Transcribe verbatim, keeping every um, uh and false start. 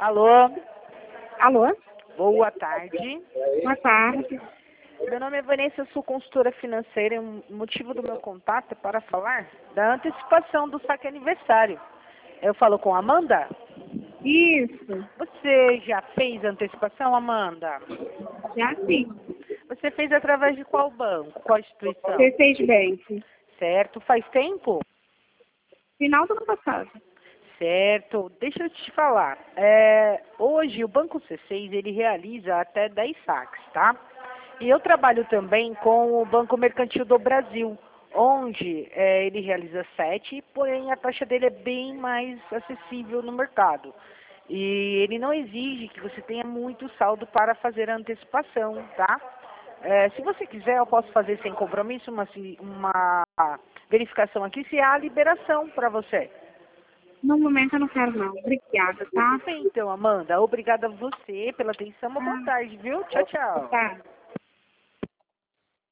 Alô, Alô? boa tarde. Boa tarde. Meu nome é Vanessa, eu sou consultora financeira e o motivo do meu contato é para falar da antecipação do saque aniversário. Eu falo com a Amanda? Isso, Você já fez a antecipação, Amanda? já sim. Você fez através de qual banco, qual instituição? C seis Bank. Certo, faz tempo? Final do ano passado. Certo, deixa eu te falar. É, hoje o Banco C seis ele realiza até dez saques, tá? E eu trabalho também com o Banco Mercantil do Brasil, onde é, ele realiza sete, porém a taxa dele é bem mais acessível no mercado. E ele não exige que você tenha muito saldo para fazer a antecipação, tá? É, se você quiser, eu posso fazer sem compromisso uma, uma verificação aqui se há liberação para você. No momento eu não quero não. Obrigada, tá? Tudo bem, então, Amanda. Obrigada a você pela atenção. Uma boa tarde, viu? Tchau, tchau. Tá.